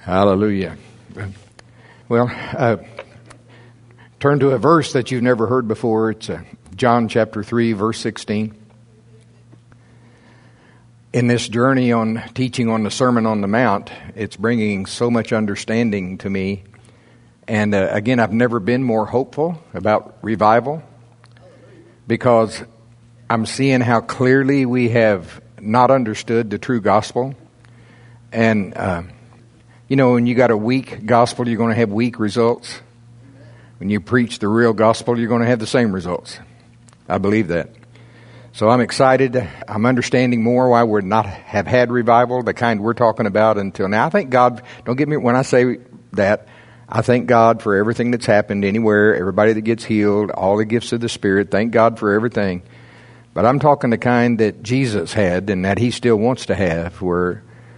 Hallelujah. Well, turn to a verse that you've never heard before. It's John chapter 3, verse 16. In this journey on teaching on the Sermon on the Mount, it's bringing so much understanding to me. And again, I've never been more hopeful about revival because I'm seeing how clearly we have not understood the true gospel. And, when you got a weak gospel, you're going to have weak results. When you preach the real gospel, you're going to have the same results. I believe that. So I'm excited. I'm understanding more why we're not have had revival, the kind we're talking about until now. I thank God. Don't get me when I say that. I thank God for everything that's happened anywhere, everybody that gets healed, all the gifts of the Spirit. Thank God for everything. But I'm talking the kind that Jesus had and that He still wants to have, where,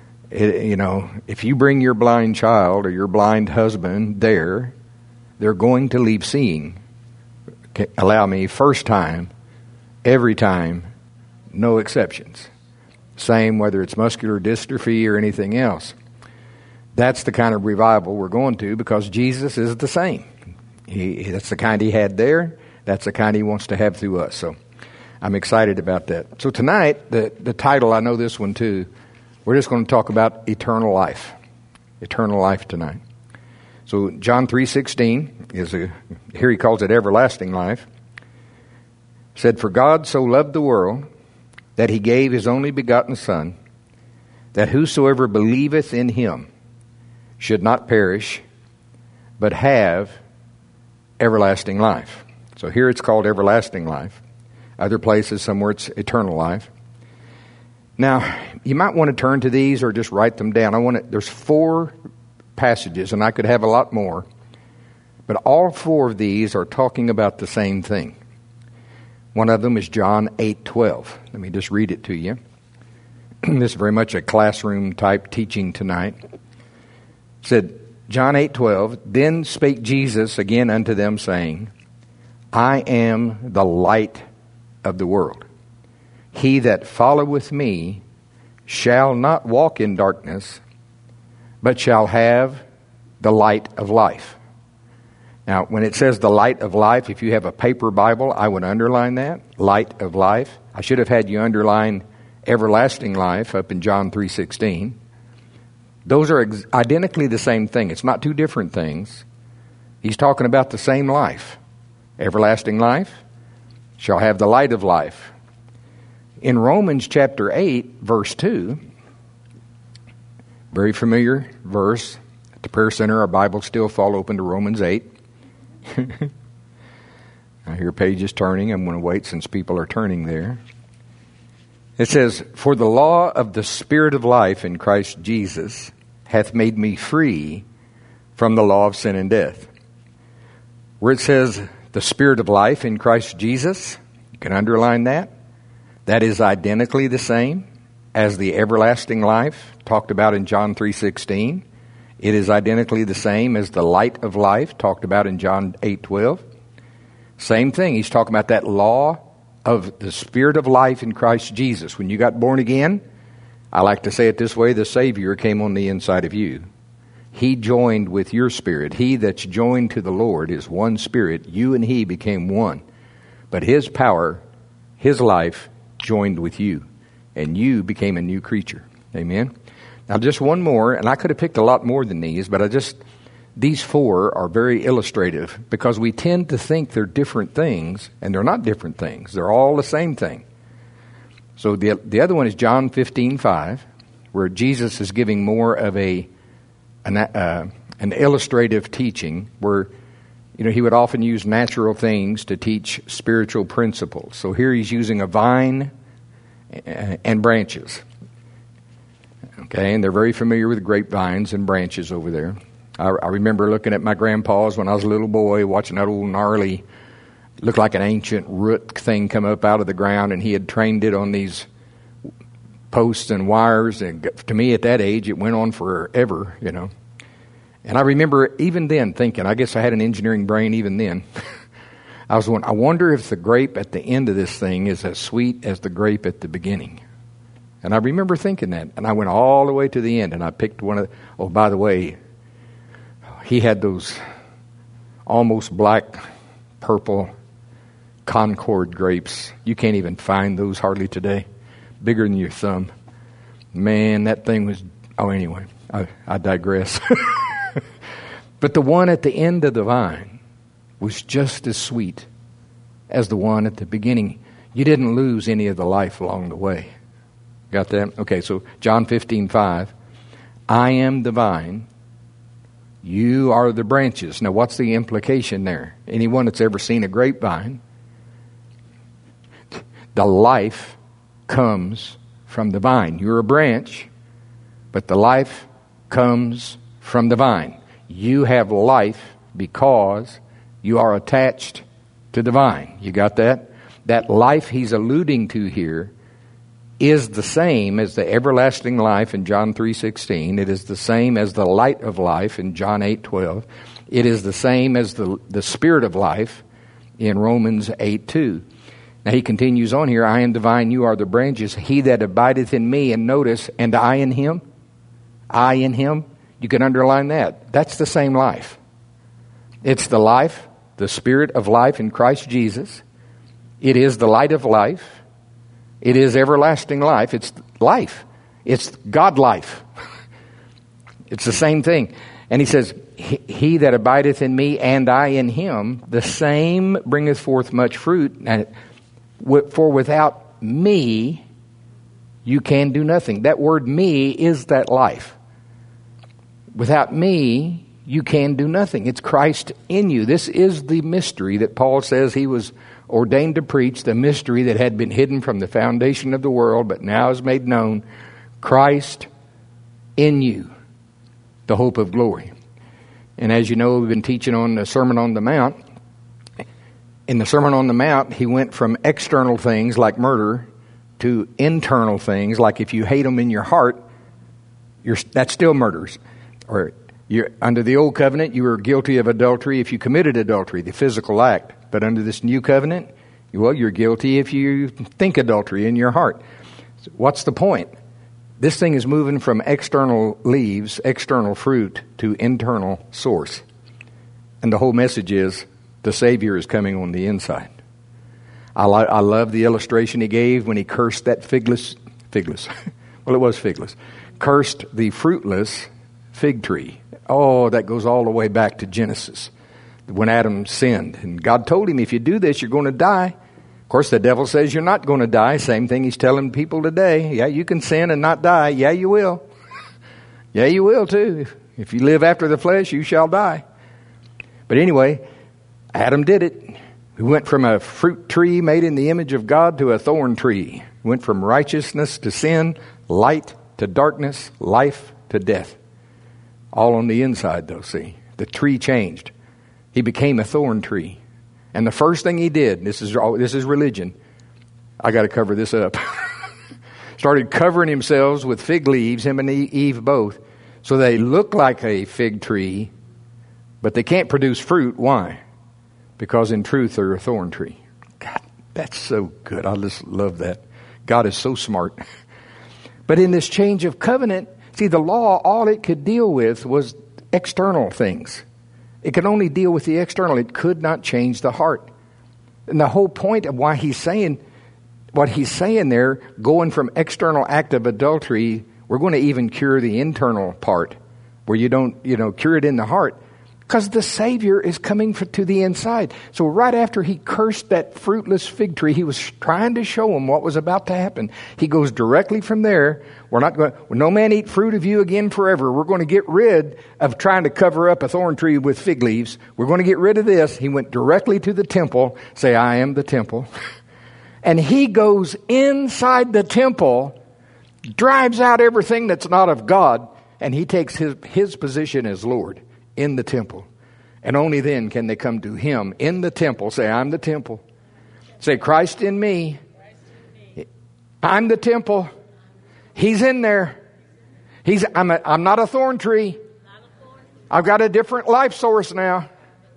if you bring your blind child or your blind husband there, they're going to leave seeing. Allow me, first time, every time, no exceptions. Same whether it's muscular dystrophy or anything else. That's the kind of revival we're going to because Jesus is the same. That's the kind He had there. That's the kind He wants to have through us. So I'm excited about that. So tonight, the title, I know this one too, we're just going to talk about eternal life. Eternal life tonight. So John 3:16 here he calls it everlasting life. Said, "For God so loved the world that He gave His only begotten Son, that whosoever believeth in Him should not perish, but have everlasting life." So here it's called everlasting life. Other places, somewhere it's eternal life. Now, you might want to turn to these or just write them down. There's 4 passages, and I could have a lot more, but all 4 of these are talking about the same thing. One of them is John 8:12. Let me just read it to you. This is very much a classroom type teaching tonight. It said, John 8:12, "Then spake Jesus again unto them, saying, I am the light of the world. He that followeth me shall not walk in darkness, but shall have the light of life." Now, when it says the light of life, if you have a paper Bible, I would underline that, light of life. I should have had you underline everlasting life up in John 3:16. Those are identically the same thing. It's not 2 different things. He's talking about the same life. Everlasting life shall have the light of life. In Romans chapter 8, verse 2, very familiar verse. At the Prayer Center, our Bibles still fall open to Romans 8. I hear pages turning. I'm going to wait since people are turning there. It says, "For the law of the Spirit of life in Christ Jesus hath made me free from the law of sin and death." Where it says the Spirit of life in Christ Jesus, you can underline that. That is identically the same as the everlasting life talked about in John 3:16. It is identically the same as the light of life talked about in John 8:12. Same thing. He's talking about that law of the Spirit of life in Christ Jesus. When you got born again, I like to say it this way, the Savior came on the inside of you. He joined with your spirit. He that's joined to the Lord is one spirit. You and He became one. But His power, His life, joined with you. And you became a new creature. Amen? Now just one more, and I could have picked a lot more than these, but these 4 are very illustrative because we tend to think they're different things, and they're not different things. They're all the same thing. So the other one is John 15:5, where Jesus is giving more of an illustrative teaching, where He would often use natural things to teach spiritual principles. So here He's using a vine and branches. Okay, and they're very familiar with grapevines and branches over there. I remember looking at my grandpa's when I was a little boy, watching that old gnarly, looked like an ancient root thing come up out of the ground, and he had trained it on these posts and wires. And to me at that age, it went on forever, And I remember even then thinking, I guess I had an engineering brain even then. I wonder if the grape at the end of this thing is as sweet as the grape at the beginning. And I remember thinking that. And I went all the way to the end, and I picked one of the, oh, by the way, he had those almost black, purple Concord grapes. You can't even find those hardly today. Bigger than your thumb. Man, that thing was, oh, anyway, I digress. But the one at the end of the vine was just as sweet as the one at the beginning. You didn't lose any of the life along the way. Got that? Okay, so John 15:5. I am the vine, you are the branches. Now, what's the implication there? Anyone that's ever seen a grapevine, the life comes from the vine. You're a branch, but the life comes from the vine. You have life because you are attached to the vine. You got that? That life he's alluding to here is the same as the everlasting life in John 3:16. It is the same as the light of life in John 8:12. It is the same as the spirit of life in Romans 8:2. Now he continues on here, I am the vine, you are the branches. He that abideth in me, and notice, and I in him. I in him. You can underline that. That's the same life. It's the life, the spirit of life in Christ Jesus. It is the light of life. It is everlasting life. It's life. It's God life. It's the same thing. And he says, he that abideth in me and I in him, the same bringeth forth much fruit. For without me, you can do nothing. That word me is that life. Without me, you can do nothing. It's Christ in you. This is the mystery that Paul says he was ordained to preach, the mystery that had been hidden from the foundation of the world, but now is made known. Christ in you, the hope of glory. And as you know, we've been teaching on the Sermon on the Mount. In the Sermon on the Mount, he went from external things like murder to internal things like if you hate them in your heart, that's still murders. Or you're, under the old covenant, you were guilty of adultery if you committed adultery, the physical act. But under this new covenant, well, you're guilty if you think adultery in your heart. So what's the point? This thing is moving from external leaves, external fruit, to internal source. And the whole message is the Savior is coming on the inside. I love the illustration he gave when he cursed that figless, well, it was figless, cursed the fruitless fig tree. Oh, that goes all the way back to Genesis, when Adam sinned. And God told him, if you do this, you're going to die. Of course, the devil says you're not going to die. Same thing he's telling people today. Yeah, you can sin and not die. Yeah, you will. Yeah, you will too. If you live after the flesh, you shall die. But anyway, Adam did it. He went from a fruit tree made in the image of God to a thorn tree. He went from righteousness to sin, light to darkness, life to death. All on the inside, though, see. The tree changed. He became a thorn tree. And the first thing he did, this is religion. I got to cover this up. Started covering themselves with fig leaves, him and Eve both. So they look like a fig tree, but they can't produce fruit. Why? Because in truth, they're a thorn tree. God, that's so good. I just love that. God is so smart. But in this change of covenant, see, the law, all it could deal with was external things. It could only deal with the external. It could not change the heart. And the whole point of why he's saying what he's saying there, going from external act of adultery, we're going to even cure the internal part where you don't, cure it in the heart. Because the Savior is coming to the inside. So right after he cursed that fruitless fig tree, he was trying to show them what was about to happen. He goes directly from there. No man eat fruit of you again forever. We're going to get rid of trying to cover up a thorn tree with fig leaves. We're going to get rid of this. He went directly to the temple. Say, I am the temple. And he goes inside the temple, drives out everything that's not of God, and he takes his position as Lord in the temple. And only then can they come to him in the temple. Say, I'm the temple. Say, Christ in me. I'm the temple. He's in there. I'm not a thorn tree. I've got a different life source now.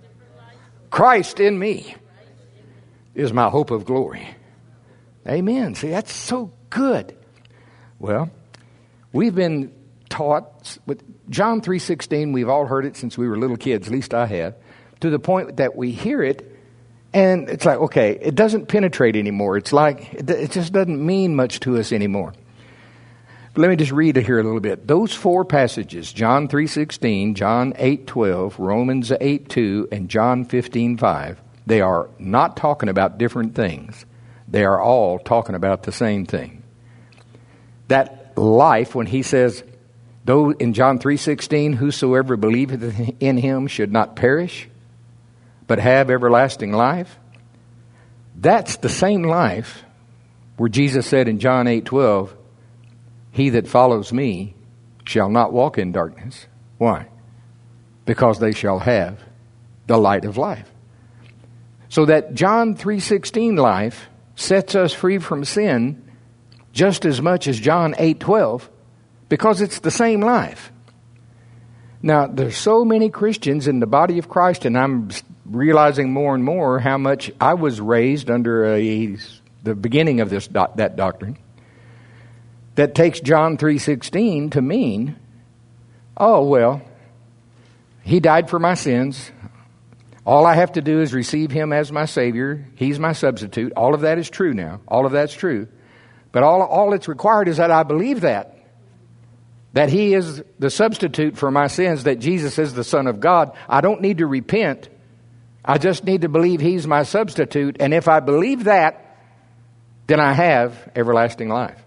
Christ in me is my hope of glory. Amen. See, that's so good. Well, we've been taught with John 3:16, we've all heard it since we were little kids, at least I have, to the point that we hear it and it's like, okay, it doesn't penetrate anymore. It's like, it just doesn't mean much to us anymore. But let me just read it here a little bit. Those four passages, John 3:16, John 8:12, Romans 8:2, and John 15:5, they are not talking about different things. They are all talking about the same thing. That life, when he says, though in John 3:16, whosoever believeth in him should not perish, but have everlasting life, that's the same life where Jesus said in John 8:12, he that follows me shall not walk in darkness. Why? Because they shall have the light of life. So that John 3:16 life sets us free from sin just as much as John 8:12, because it's the same life. Now, there's so many Christians in the body of Christ, and I'm realizing more and more how much I was raised under the beginning of that doctrine, that takes John 3:16 to mean, oh, well, he died for my sins. All I have to do is receive him as my Savior. He's my substitute. All of that is true now. All of that's true. But all that's required is that I believe that he is the substitute for my sins, that Jesus is the Son of God. I don't need to repent. I just need to believe he's my substitute. And if I believe that, then I have everlasting life.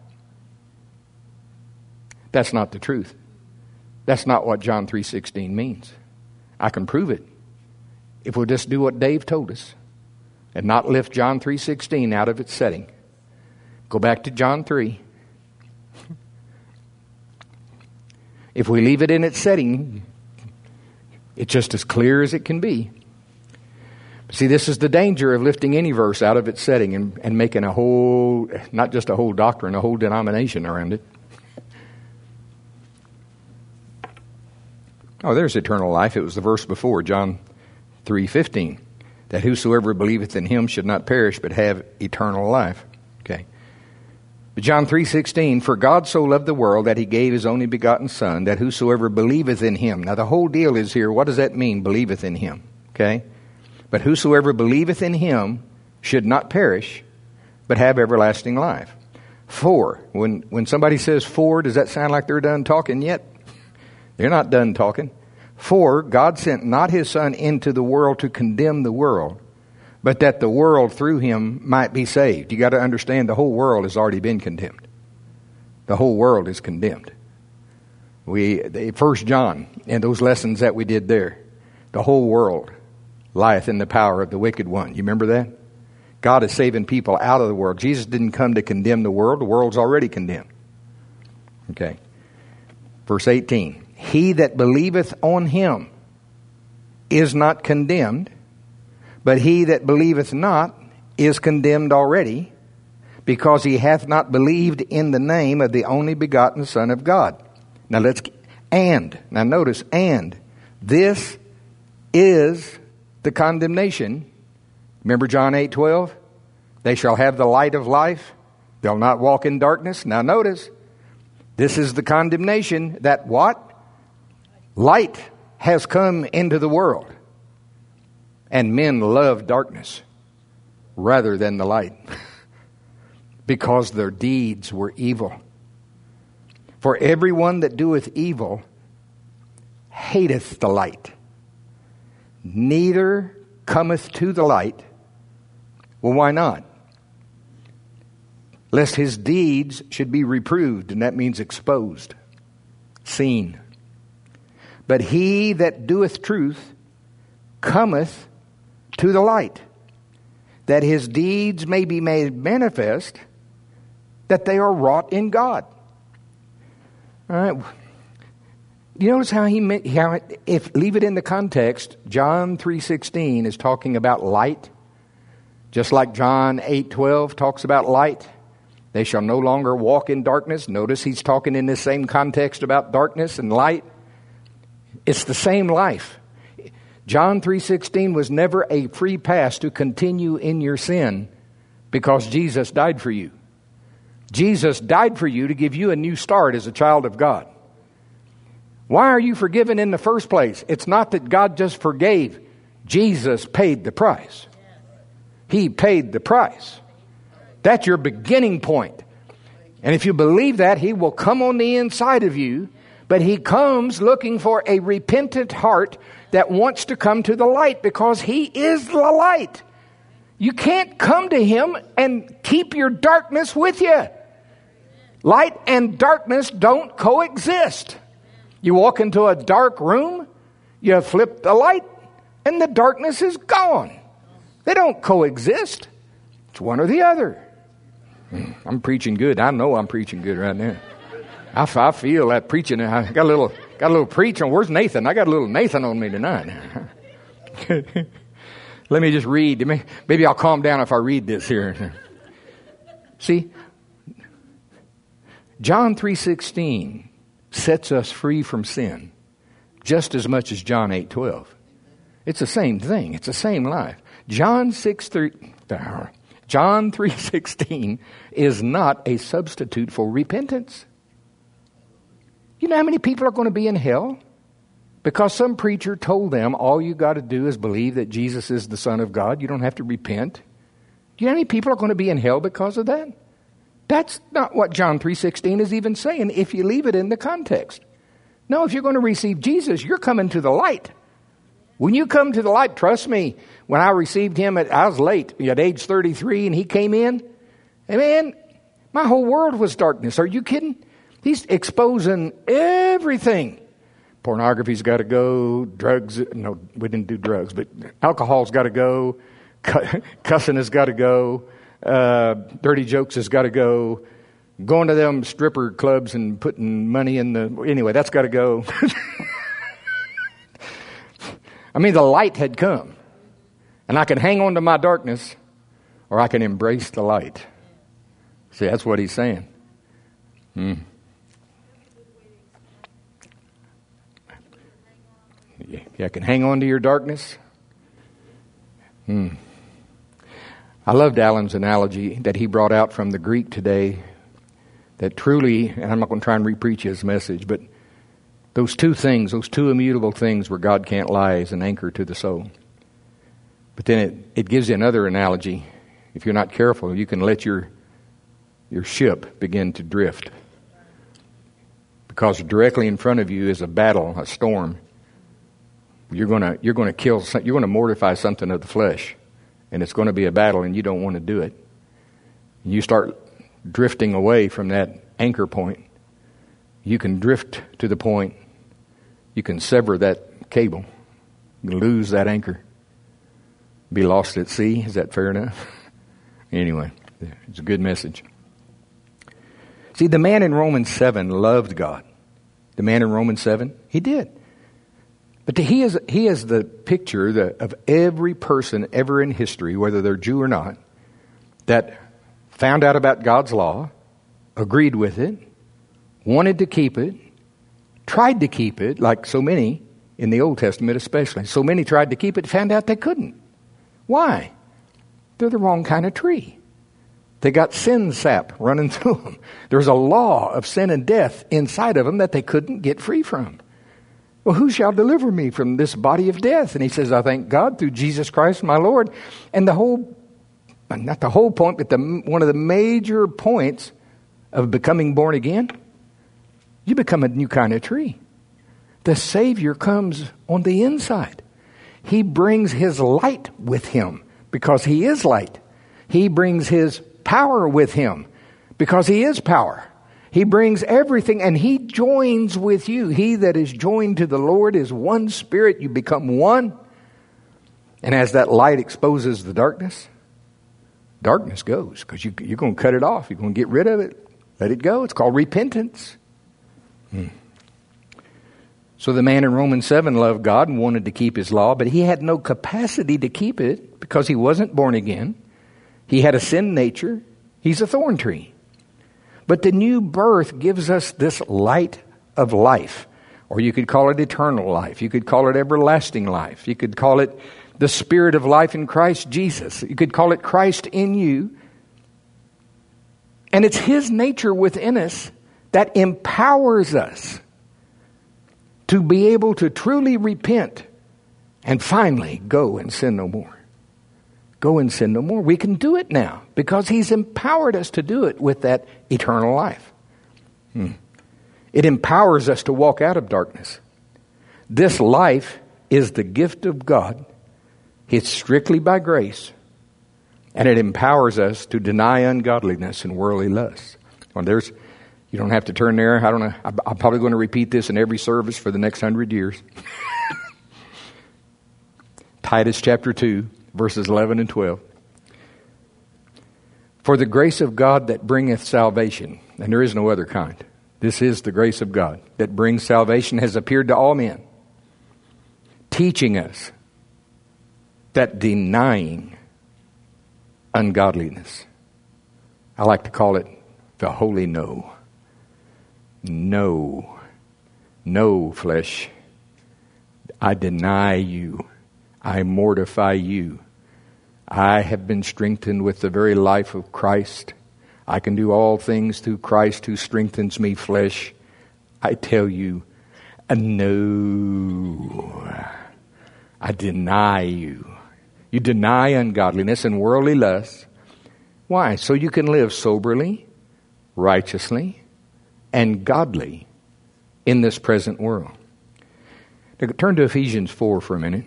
That's not the truth. That's not what John 3:16 means. I can prove it if we'll just do what Dave told us and not lift John 3:16 out of its setting. Go back to John 3. If we leave it in its setting, it's just as clear as it can be. See, this is the danger of lifting any verse out of its setting and making a whole, not just a whole doctrine, a whole denomination around it. Oh, there's eternal life. It was the verse before, John 3:15, that whosoever believeth in him should not perish but have eternal life. Okay. But John 3:16, for God so loved the world that he gave his only begotten Son, that whosoever believeth in him. Now the whole deal is here, what does that mean, believeth in him? Okay. But whosoever believeth in him should not perish, but have everlasting life. For, when somebody says for, does that sound like they're done talking yet? They're not done talking. For God sent not his Son into the world to condemn the world, but that the world through him might be saved. You got to understand, the whole world has already been condemned. The whole world is condemned. 1 John, and those lessons that we did there, the whole world lieth in the power of the wicked one. You remember that? God is saving people out of the world. Jesus didn't come to condemn the world. The world's already condemned. Okay. Verse 18. He that believeth on him is not condemned, but he that believeth not is condemned already, because he hath not believed in the name of the only begotten Son of God. Now notice, this is the condemnation. Remember John 8:12? They shall have the light of life. They'll not walk in darkness. Now notice, this is the condemnation that what? Light has come into the world, and men love darkness rather than the light, because their deeds were evil. For everyone that doeth evil hateth the light, neither cometh to the light. Well, why not? Lest his deeds should be reproved, and that means exposed, seen. But he that doeth truth cometh to the light, that his deeds may be made manifest, that they are wrought in God. All right. You notice how leave it in the context, John 3:16 is talking about light, just like John 8:12 talks about light. They shall no longer walk in darkness. Notice he's talking in this same context about darkness and light. It's the same life. John 3:16 was never a free pass to continue in your sin because Jesus died for you. Jesus died for you to give you a new start as a child of God. Why are you forgiven in the first place? It's not that God just forgave. Jesus paid the price. He paid the price. That's your beginning point. And if you believe that, He will come on the inside of you. But He comes looking for a repentant heart that wants to come to the light, because He is the light. You can't come to Him and keep your darkness with you. Light and darkness don't coexist. You walk into a dark room, you flip the light, and the darkness is gone. They don't coexist. It's one or the other. I'm preaching good. I know I'm preaching good right now. I feel that preaching. I got a little preaching. Where's Nathan? I got a little Nathan on me tonight. Let me just read. Maybe I'll calm down if I read this here. See, John 3:16 sets us free from sin just as much as John 8:12. It's the same thing. It's the same life. John 3:16 is not a substitute for repentance. You know how many people are going to be in hell? Because some preacher told them all you got to do is believe that Jesus is the Son of God. You don't have to repent. Do you know how many people are going to be in hell because of that? That's not what John 3:16 is even saying if you leave it in the context. No, if you're going to receive Jesus, you're coming to the light. When you come to the light, trust me, when I received Him, I was late at age 33, and He came in. And man, my whole world was darkness. Are you kidding? He's exposing everything. Pornography's got to go. Drugs, no, we didn't do drugs, but alcohol's got to go. Cussing has got to go. Dirty jokes has got to go. Going to them stripper clubs and putting money in anyway, that's got to go. I mean, the light had come. And I can hang on to my darkness, or I can embrace the light. See, that's what He's saying. You can hang on to your darkness. I loved Alan's analogy that he brought out from the Greek today, that truly, and I'm not going to try and re-preach his message, but those two things, those two immutable things where God can't lie, is an anchor to the soul. But then it gives you another analogy. If you're not careful, you can let your ship begin to drift. Because directly in front of you is a battle, a storm. You're going to mortify something of the flesh, and it's going to be a battle, and you don't want to do it. You start drifting away from that anchor point. You can drift to the point. You can sever that cable. You can lose that anchor. Be lost at sea. Is that fair enough? Anyway, it's a good message. See, the man in Romans 7 loved God. The man in Romans 7, he did. But he is the picture of every person ever in history, whether they're Jew or not, that found out about God's law, agreed with it, wanted to keep it, tried to keep it, like so many in the Old Testament especially. So many tried to keep it, found out they couldn't. Why? They're the wrong kind of tree. They got sin sap running through them. There's a law of sin and death inside of them that they couldn't get free from. Well, who shall deliver me from this body of death? And he says, I thank God through Jesus Christ my Lord. And not the whole point, but one of the major points of becoming born again, you become a new kind of tree. The Savior comes on the inside. He brings His light with Him because He is light. He brings His power with Him because He is power. He brings everything, and He joins with you. He that is joined to the Lord is one spirit. You become one. And as that light exposes the darkness, darkness goes, because you're going to cut it off. You're going to get rid of it. Let it go. It's called repentance. So the man in Romans 7 loved God and wanted to keep His law, but he had no capacity to keep it because he wasn't born again. He had a sin nature. He's a thorn tree. But the new birth gives us this light of life. Or you could call it eternal life. You could call it everlasting life. You could call it the spirit of life in Christ Jesus. You could call it Christ in you. And it's His nature within us that empowers us to be able to truly repent and finally go and sin no more. Go and sin no more. We can do it now because He's empowered us to do it with that eternal life. It empowers us to walk out of darkness. This life is the gift of God. It's strictly by grace. And it empowers us to deny ungodliness and worldly lusts. Well, you don't have to turn there. I don't know. I'm probably going to repeat this in every service for the next 100 years. Titus chapter 2, verses 11 and 12. For the grace of God that bringeth salvation, and there is no other kind. This is the grace of God that brings salvation, has appeared to all men, teaching us that denying ungodliness, I like to call it the holy no. No. No, flesh. I deny you. I mortify you. I have been strengthened with the very life of Christ. I can do all things through Christ who strengthens me, flesh. I tell you, no. I deny you. You deny ungodliness and worldly lusts. Why? So you can live soberly, righteously, and godly in this present world. Now, turn to Ephesians 4 for a minute.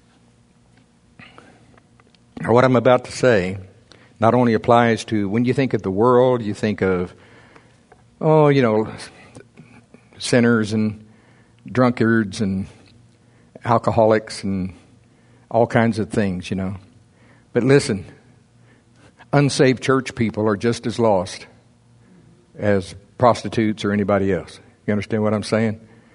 Now, what I'm about to say not only applies to when you think of the world, you think of, sinners and drunkards and alcoholics and all kinds of things, But listen, unsaved church people are just as lost as prostitutes or anybody else. You understand what I'm saying?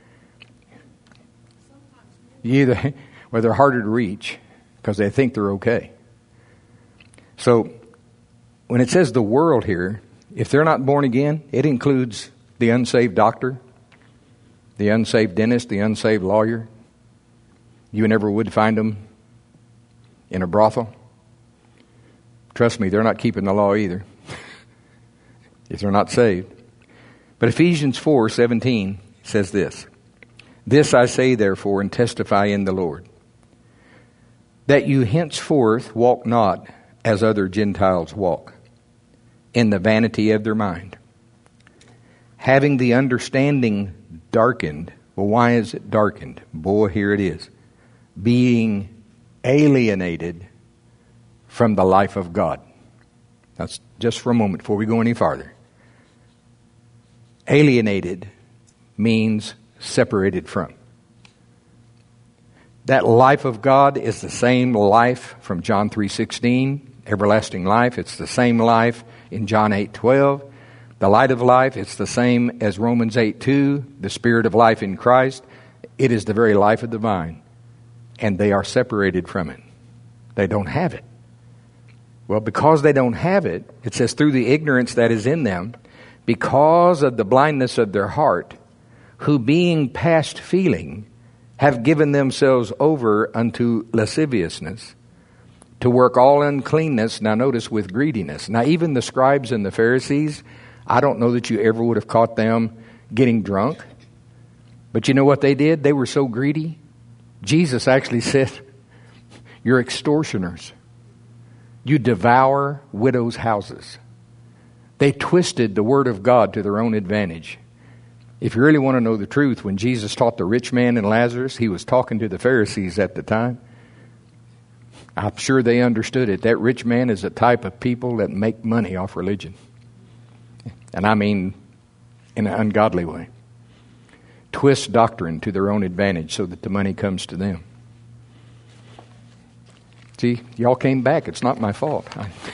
They're harder to reach because they think they're okay. So when it says the world here, if they're not born again, it includes the unsaved doctor, the unsaved dentist, the unsaved lawyer. You never would find them in a brothel. Trust me, they're not keeping the law either if they're not saved. But Ephesians 4:17 says this. This I say therefore and testify in the Lord, that you henceforth walk not as other Gentiles walk, in the vanity of their mind, having the understanding darkened. Well, why is it darkened? Boy, here it is. Being alienated from the life of God. That's just for a moment before we go any farther. Alienated means separated from. That life of God is the same life from John 3:16, everlasting life. It's the same life in John 8:12. The light of life, it's the same as Romans 8:2, the spirit of life in Christ. It is the very life of the vine. And they are separated from it. They don't have it. Well, because they don't have it, it says through the ignorance that is in them, because of the blindness of their heart, who being past feeling, have given themselves over unto lasciviousness, to work all uncleanness, now notice, with greediness. Now even the scribes and the Pharisees, I don't know that you ever would have caught them getting drunk. But you know what they did? They were so greedy. Jesus actually said, you're extortioners. You devour widows' houses. They twisted the word of God to their own advantage. If you really want to know the truth, when Jesus taught the rich man and Lazarus, he was talking to the Pharisees at the time. I'm sure they understood it. That rich man is a type of people that make money off religion. And I mean in an ungodly way. Twist doctrine to their own advantage so that the money comes to them. See, y'all came back. It's not my fault.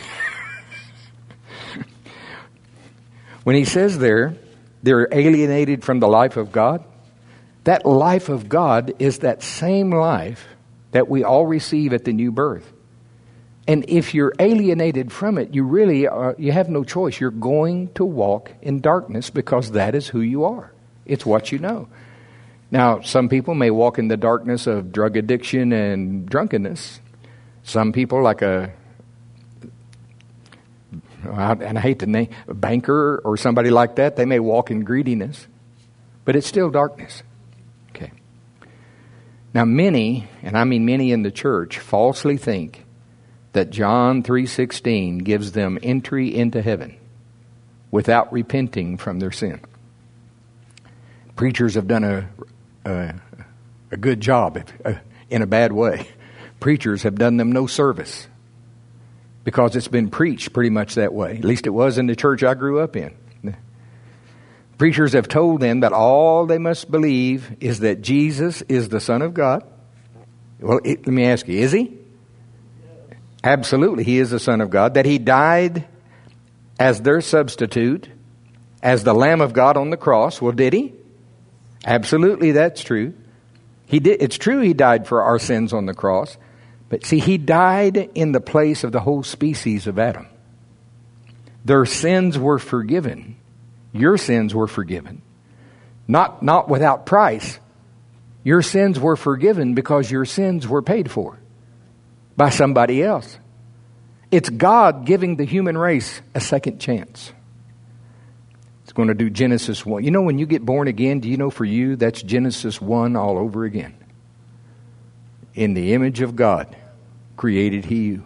When he says there, they're alienated from the life of God, that life of God is that same life that we all receive at the new birth. And if you're alienated from it, you really you have no choice. You're going to walk in darkness because that is who you are. It's what you know. Now, some people may walk in the darkness of drug addiction and drunkenness. Some people, like and I hate to name a banker or somebody like that, they may walk in greediness, but it's still darkness. Okay. Now many, and I mean many in the church, falsely think that John 3:16 gives them entry into heaven without repenting from their sin. Preachers have done a good job in a bad way. Preachers have done them no service because it's been preached pretty much that way. At least it was in the church I grew up in. Preachers have told them that all they must believe is that Jesus is the Son of God. Well, let me ask you, is He? Absolutely, He is the Son of God. That He died as their substitute, as the Lamb of God on the cross. Well, did He? Absolutely, that's true. He did. It's true He died for our sins on the cross. But see, He died in the place of the whole species of Adam. Their sins were forgiven. Your sins were forgiven. Not without price. Your sins were forgiven because your sins were paid for by somebody else. It's God giving the human race a second chance. It's going to do Genesis 1. You know, when you get born again, do you know for you, that's Genesis 1 all over again. In the image of God created He you.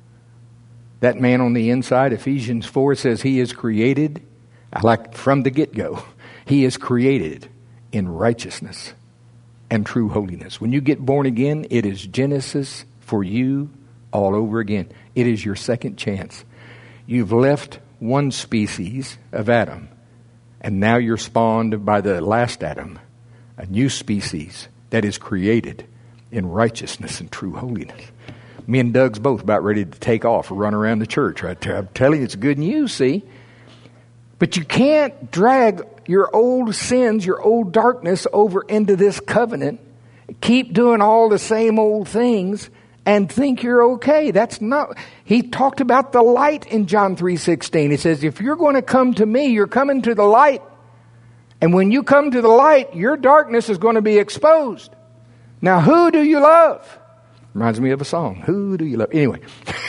That man on the inside, Ephesians 4 says he is created, like from the get-go, he is created in righteousness and true holiness. When you get born again, it is Genesis for you all over again. It is your second chance. You've left one species of Adam, and now you're spawned by the last Adam, a new species that is created in righteousness and true holiness. Me and Doug's both about ready to take off or run around the church right there. I'm telling you, it's good news, see? But you can't drag your old sins, your old darkness over into this covenant. Keep doing all the same old things and think you're okay. That's not... He talked about the light in John 3:16. He says, if you're going to come to me, you're coming to the light. And when you come to the light, your darkness is going to be exposed. Now, who do you love? Reminds me of a song. Who do you love? Anyway.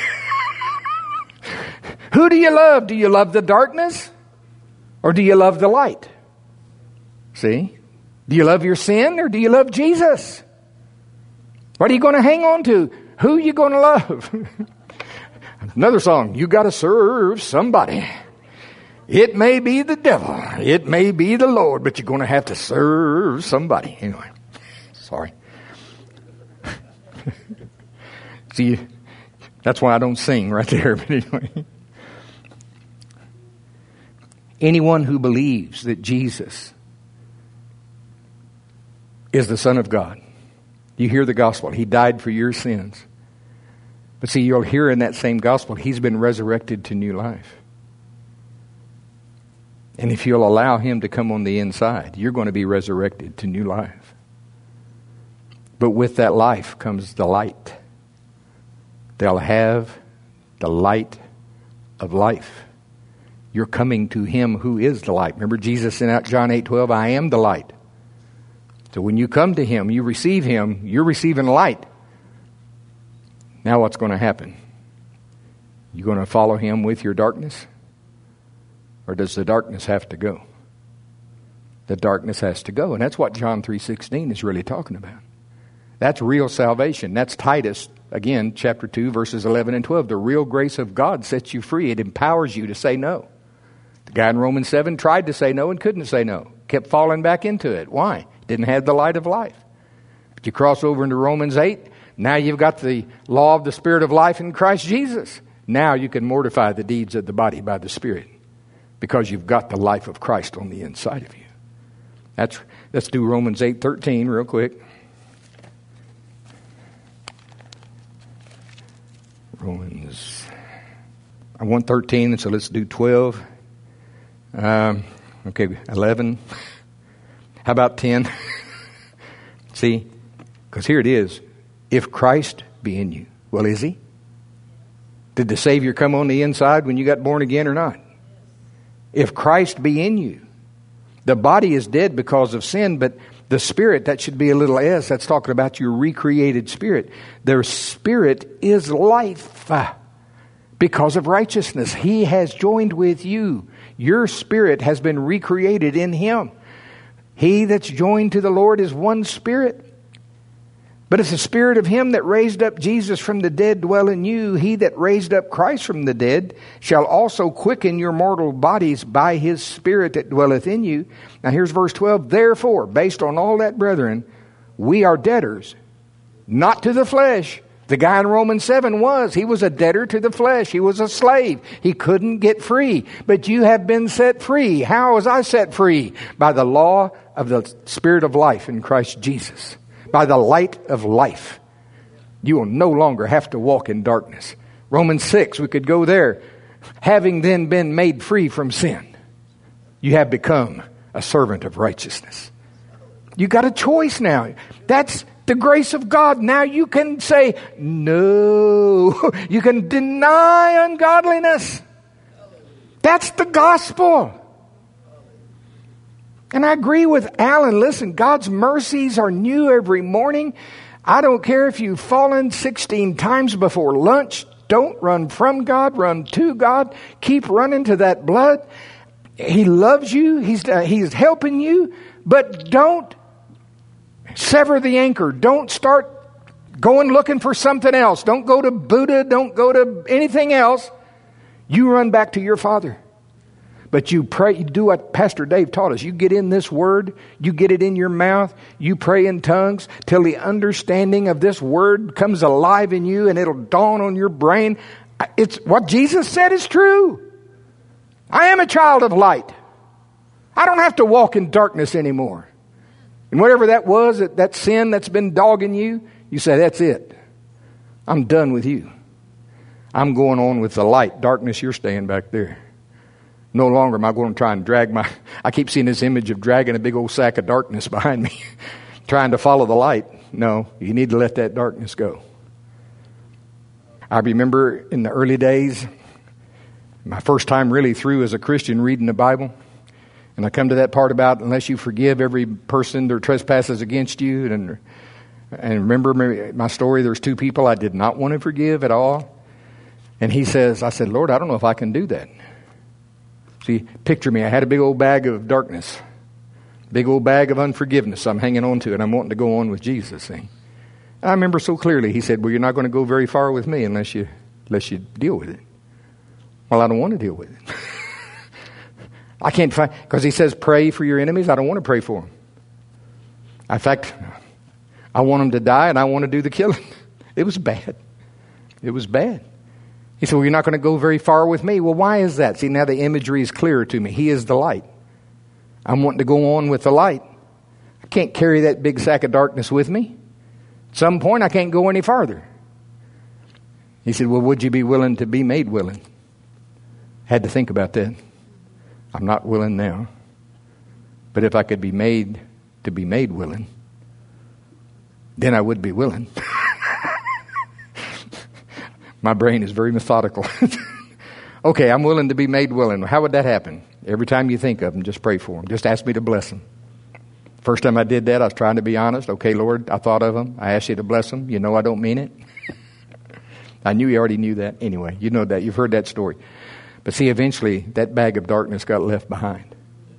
Who do you love? Do you love the darkness? Or do you love the light? See? Do you love your sin or do you love Jesus? What are you going to hang on to? Who are you going to love? Another song. You got to serve somebody. It may be the devil. It may be the Lord, but you're going to have to serve somebody. Anyway, sorry. See, that's why I don't sing right there. But anyway. Anyone who believes that Jesus is the Son of God, you hear the gospel. He died for your sins. But see, you'll hear in that same gospel, He's been resurrected to new life. And if you'll allow Him to come on the inside, you're going to be resurrected to new life. But with that life comes the light. They'll have the light of life. You're coming to Him who is the light. Remember Jesus in John 8:12, I am the light. So when you come to Him, you receive Him, you're receiving light. Now what's going to happen? You going to follow Him with your darkness? Or does the darkness have to go? The darkness has to go. And that's what John 3:16 is really talking about. That's real salvation. That's Titus, again, chapter 2, verses 11 and 12. The real grace of God sets you free. It empowers you to say no. The guy in Romans 7 tried to say no and couldn't say no. Kept falling back into it. Why? Didn't have the light of life. But you cross over into Romans 8. Now you've got the law of the Spirit of life in Christ Jesus. Now you can mortify the deeds of the body by the Spirit. Because you've got the life of Christ on the inside of you. Let's do Romans 8:13 real quick. Romans 1:13, so let's do 12. Okay, 11. How about 10? See, because here it is. If Christ be in you, well, is He? Did the Savior come on the inside when you got born again or not? If Christ be in you, the body is dead because of sin, but the spirit, that should be a little s, that's talking about your recreated spirit. Their spirit is life. because of righteousness. He has joined with you. Your spirit has been recreated in Him. He that's joined to the Lord is one spirit. But if the Spirit of Him that raised up Jesus from the dead dwell in you, He that raised up Christ from the dead shall also quicken your mortal bodies by His Spirit that dwelleth in you. Now here's verse 12. Therefore, based on all that, brethren, we are debtors, not to the flesh. The guy in Romans 7 was. He was a debtor to the flesh. He was a slave. He couldn't get free. But you have been set free. How was I set free? By the law of the Spirit of life in Christ Jesus. By the light of life. You will no longer have to walk in darkness. Romans 6, we could go there. Having then been made free from sin, you have become a servant of righteousness. You got a choice now. That's the grace of God. Now you can say no. You can deny ungodliness. That's the gospel. And I agree with Alan. Listen, God's mercies are new every morning. I don't care if you've fallen 16 times before lunch. Don't run from God. Run to God. Keep running to that blood. He loves you. He's helping you. But don't sever the anchor. Don't start going looking for something else. Don't go to Buddha. Don't go to anything else. You run back to your Father. But you pray, you do what Pastor Dave taught us. You get in this word, you get it in your mouth, you pray in tongues till the understanding of this word comes alive in you and it'll dawn on your brain. It's what Jesus said is true. I am a child of light. I don't have to walk in darkness anymore. And whatever that was, that sin that's been dogging you, you say, that's it. I'm done with you. I'm going on with the light. Darkness, you're staying back there. No longer am I going to try and I keep seeing this image of dragging a big old sack of darkness behind me, trying to follow the light. No, you need to let that darkness go. I remember in the early days, my first time really through as a Christian reading the Bible, and I come to that part about unless you forgive every person their trespasses against you, and remember my story, there's two people I did not want to forgive at all. And I said, Lord, I don't know if I can do that. See, picture me. I had a big old bag of darkness, big old bag of unforgiveness I'm hanging on to, and I'm wanting to go on with Jesus. See? I remember so clearly, He said, well, you're not going to go very far with me unless you deal with it. Well, I don't want to deal with it. I can't find, because He says, pray for your enemies. I don't want to pray for them. In fact, I want them to die, and I want to do the killing. It was bad. It was bad. He said, well, you're not going to go very far with me. Well, why is that? See, now the imagery is clearer to me. He is the light. I'm wanting to go on with the light. I can't carry that big sack of darkness with me. At some point, I can't go any farther. He said, well, would you be willing to be made willing? Had to think about that. I'm not willing now. But if I could be made willing, then I would be willing. My brain is very methodical. Okay, I'm willing to be made willing. How would that happen? Every time you think of them, just pray for them. Just ask me to bless them. First time I did that, I was trying to be honest. Okay, Lord, I thought of them. I asked you to bless them. You know I don't mean it. I knew you already knew that. Anyway, you know that. You've heard that story. But see, eventually, that bag of darkness got left behind.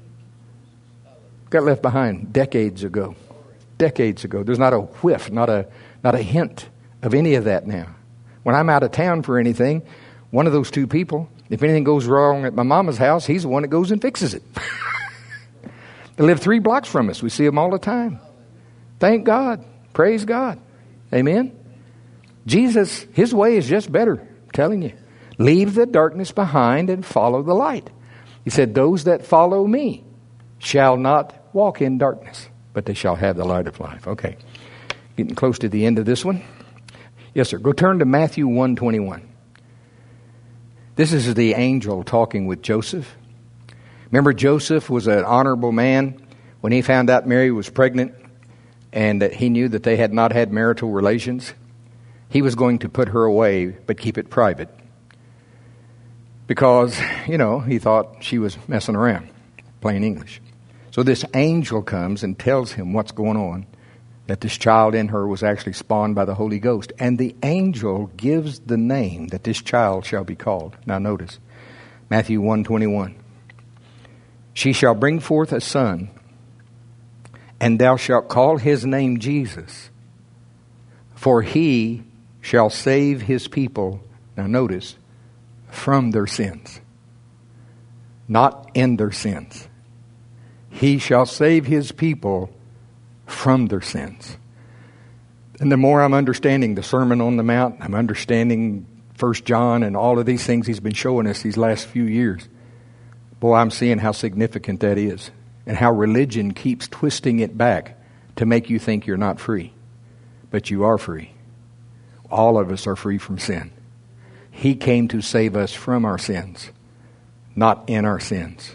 Got left behind decades ago. Decades ago. There's not a whiff, not a hint of any of that now. When I'm out of town for anything, one of those two people, if anything goes wrong at my mama's house, he's the one that goes and fixes it. They live 3 blocks from us. We see them all the time. Thank God. Praise God. Amen. Jesus, His way is just better. I'm telling you. Leave the darkness behind and follow the light. He said, those that follow me shall not walk in darkness, but they shall have the light of life. Okay. Getting close to the end of this one. Yes, sir. Go turn to Matthew 1:21. This is the angel talking with Joseph. Remember, Joseph was an honorable man. When he found out Mary was pregnant and that he knew that they had not had marital relations, he was going to put her away but keep it private. Because, he thought she was messing around, plain English. So this angel comes and tells him what's going on, that this child in her was actually spawned by the Holy Ghost. And the angel gives the name that this child shall be called. Now notice, Matthew 1:21. She shall bring forth a son, and thou shalt call his name Jesus, for he shall save his people, now notice, from their sins. Not in their sins. He shall save his people from their sins. And the more I'm understanding the Sermon on the Mount, I'm understanding 1 John and all of these things he's been showing us these last few years. Boy, I'm seeing how significant that is and how religion keeps twisting it back to make you think you're not free. But you are free. All of us are free from sin. He came to save us from our sins, not in our sins.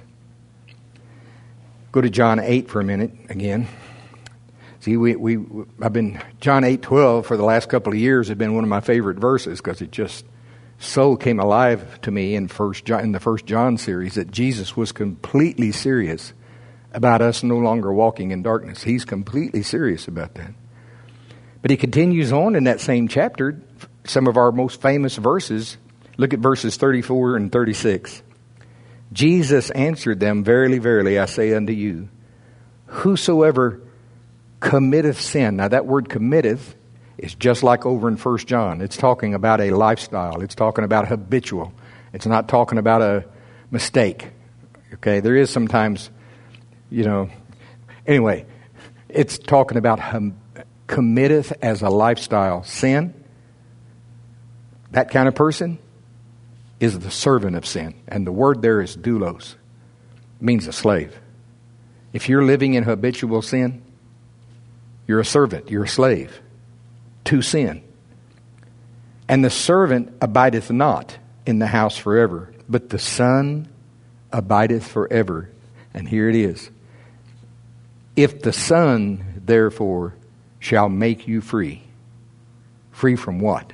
Go to John 8 for a minute again. See, I've been John 8:12 for the last couple of years has been one of my favorite verses because it just so came alive to me in the First John series that Jesus was completely serious about us no longer walking in darkness. He's completely serious about that. But he continues on in that same chapter, some of our most famous verses. Look at verses 34 and 36. Jesus answered them, Verily, verily, I say unto you, whosoever committeth sin. Now that word committeth is just like over in 1 John. It's talking about a lifestyle. It's talking about habitual. It's not talking about a mistake. Okay, there is sometimes, anyway, it's talking about committeth as a lifestyle sin. That kind of person is the servant of sin. And the word there is doulos. It means a slave. If you're living in habitual sin, you're a servant, you're a slave to sin. And the servant abideth not in the house forever, but the Son abideth forever. And here it is. If the Son, therefore, shall make you free. Free from what?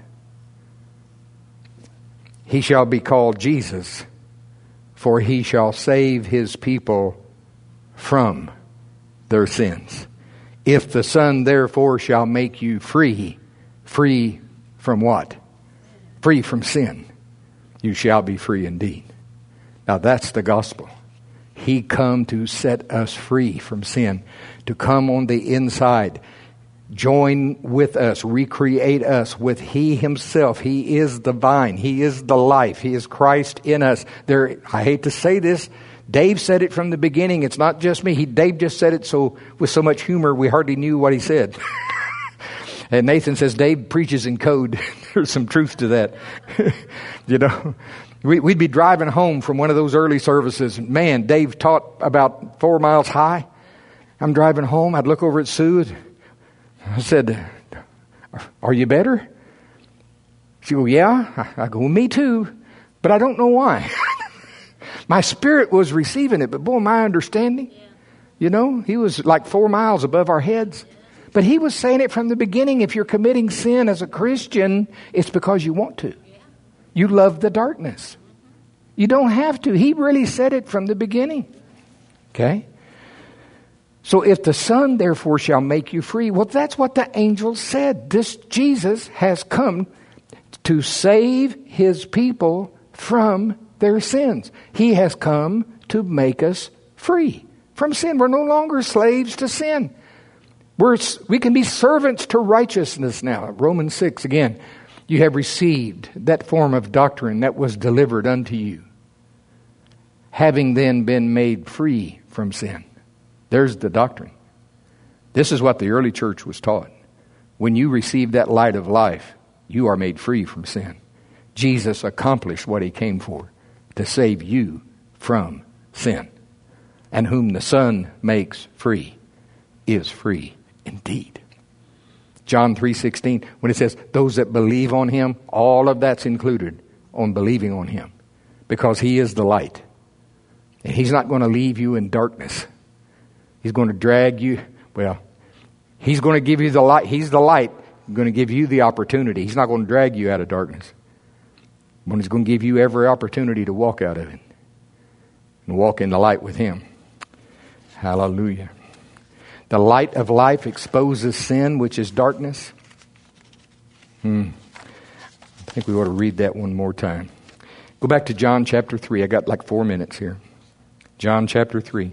He shall be called Jesus, for he shall save his people from their sins. If the Son therefore shall make you free, free from what? Free from sin, you shall be free indeed. Now that's the gospel. He come to set us free from sin, to come on the inside, join with us, recreate us with He Himself. He is the vine. He is the life. He is Christ in us. I hate to say this, Dave said it from the beginning. It's not just me. Dave just said it with so much humor we hardly knew what he said. And Nathan says Dave preaches in code. There's some truth to that. We'd be driving home from one of those early services. Man, Dave taught about 4 miles high. I'm driving home. I'd look over at Sue. I said, "Are you better?" She go, "Yeah." I go, "Well, me too, but I don't know why." My spirit was receiving it, but boy, my understanding, he was like 4 miles above our heads. But he was saying it from the beginning. If you're committing sin as a Christian, it's because you want to. You love the darkness. You don't have to. He really said it from the beginning. Okay? So if the Son therefore shall make you free, well, that's what the angel said. This Jesus has come to save his people from their sins. He has come to make us free from sin. We're no longer slaves to sin. We can be servants to righteousness now. Romans 6 again. You have received that form of doctrine that was delivered unto you, having then been made free from sin. There's the doctrine. This is what the early church was taught. When you receive that light of life, you are made free from sin. Jesus accomplished what he came for, to save you from sin. And whom the Son makes free is free indeed. John 3:16, when it says, those that believe on him, all of that's included on believing on him. Because he is the light. And he's not going to leave you in darkness. He's going to drag you. Well, he's going to give you the light. He's the light. He's going to give you the opportunity. He's not going to drag you out of darkness. But he's going to give you every opportunity to walk out of it. And walk in the light with him. Hallelujah. The light of life exposes sin, which is darkness. I think we ought to read that one more time. Go back to John chapter 3. I got like 4 minutes here. John chapter 3.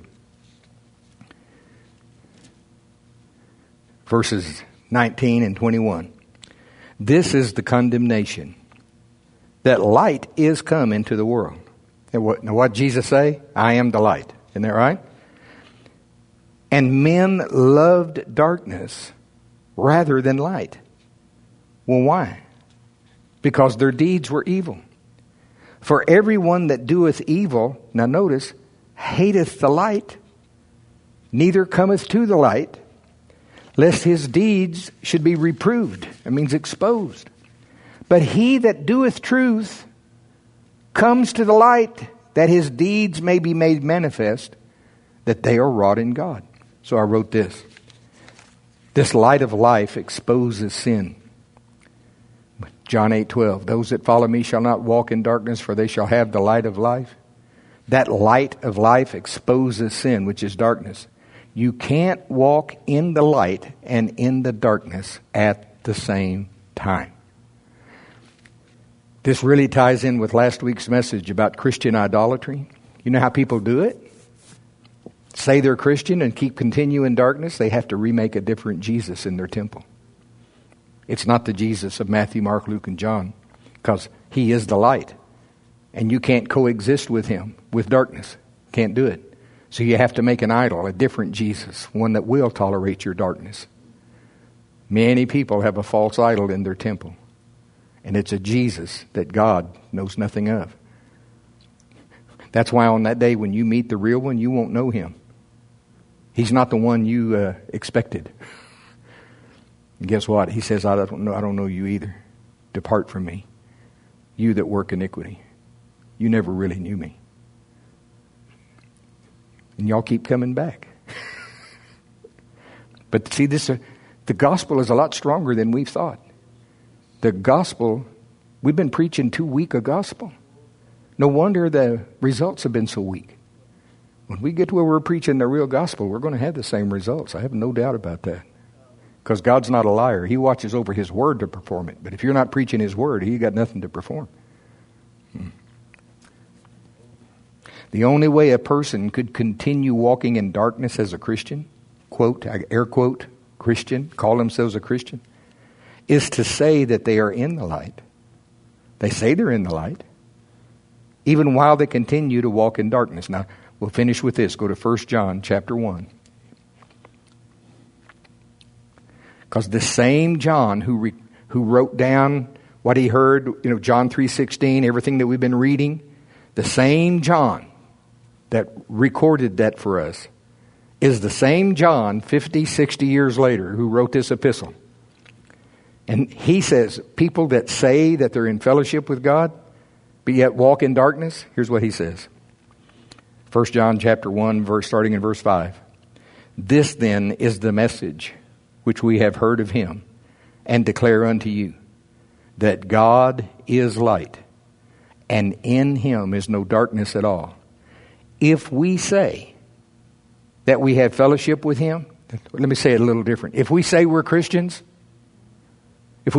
Verses 19 and 21. This is the condemnation, that light is come into the world. Now what did Jesus say? I am the light. Isn't that right? And men loved darkness rather than light. Well, why? Because their deeds were evil. For everyone that doeth evil, now notice, hateth the light, neither cometh to the light, lest his deeds should be reproved. That means exposed. But he that doeth truth comes to the light, that his deeds may be made manifest, that they are wrought in God. So I wrote this. This light of life exposes sin. John 8:12. Those that follow me shall not walk in darkness, for they shall have the light of life. That light of life exposes sin, which is darkness. You can't walk in the light and in the darkness at the same time. This really ties in with last week's message about Christian idolatry. You know how people do it? Say they're Christian and continue in darkness. They have to remake a different Jesus in their temple. It's not the Jesus of Matthew, Mark, Luke, and John, because he is the light. And you can't coexist with him, with darkness. Can't do it. So you have to make an idol, a different Jesus, one that will tolerate your darkness. Many people have a false idol in their temple. And it's a Jesus that God knows nothing of. That's why on that day when you meet the real one, you won't know him. He's not the one you expected. And guess what? He says, I don't know you either. Depart from me, you that work iniquity. You never really knew me. And y'all keep coming back. But see, the gospel is a lot stronger than we've thought. The gospel, we've been preaching too weak a gospel. No wonder the results have been so weak. When we get to where we're preaching the real gospel, we're going to have the same results. I have no doubt about that. Because God's not a liar. He watches over his word to perform it. But if you're not preaching his word, he got nothing to perform. The only way a person could continue walking in darkness as a Christian, quote, air quote, Christian, call themselves a Christian, is to say that they are in the light. They say they're in the light, even while they continue to walk in darkness. Now, we'll finish with this. Go to 1 John chapter 1. Because the same John who wrote down what he heard, John 3:16, everything that we've been reading, the same John that recorded that for us is the same John 50, 60 years later who wrote this epistle. And he says, people that say that they're in fellowship with God, but yet walk in darkness, here's what he says. 1 John chapter 1, starting in verse 5. This then is the message which we have heard of him and declare unto you, that God is light, and in him is no darkness at all. If we say that we have fellowship with him, let me say it a little different. If we say we're Christians, that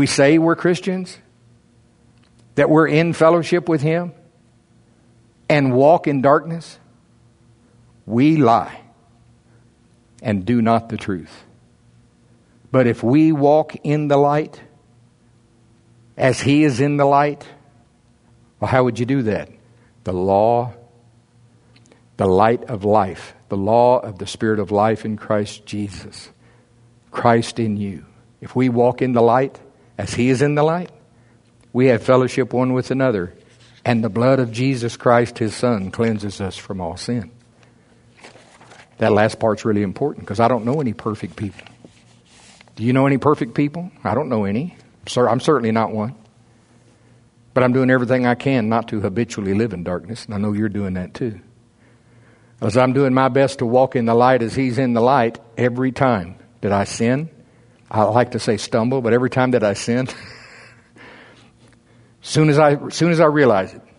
we're in fellowship with him and walk in darkness, we lie and do not the truth. But if we walk in the light as he is in the light, well, how would you do that? The law, the light of life, the law of the Spirit of life in Christ Jesus, Christ in you. If we walk in the light as he is in the light, we have fellowship one with another, and the blood of Jesus Christ, his Son, cleanses us from all sin. That last part's really important because I don't know any perfect people. Do you know any perfect people? I don't know any. I'm certainly not one. But I'm doing everything I can not to habitually live in darkness, and I know you're doing that too. As I'm doing my best to walk in the light as he's in the light, every time that I sin, I like to say stumble, but every time that I sin, soon as I realize it,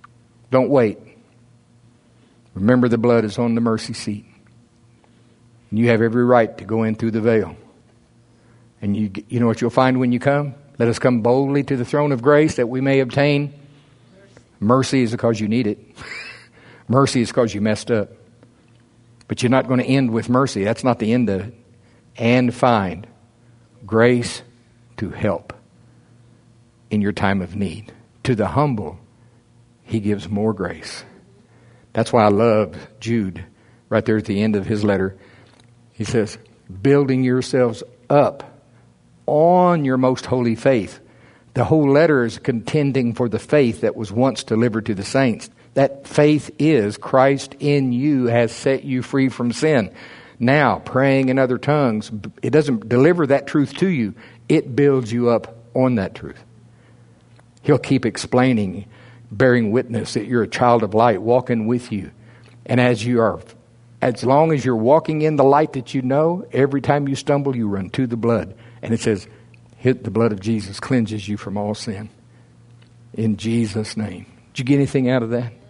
don't wait. Remember the blood is on the mercy seat. And you have every right to go in through the veil. And you know what you'll find when you come? Let us come boldly to the throne of grace that we may obtain. Mercy is because you need it. Mercy is because you messed up. But you're not going to end with mercy. That's not the end of it. And find grace to help in your time of need. To the humble, He gives more grace. That's why I love Jude right there at the end of his letter. He says, building yourselves up on your most holy faith. The whole letter is contending for the faith that was once delivered to the saints. That faith is Christ in you has set you free from sin. Now, praying in other tongues, it doesn't deliver that truth to you. It builds you up on that truth. He'll keep explaining, bearing witness that you're a child of light, walking with you. And as long as you're walking in the light that you know, every time you stumble, you run to the blood. And it says, the blood of Jesus cleanses you from all sin. In Jesus' name. Did you get anything out of that?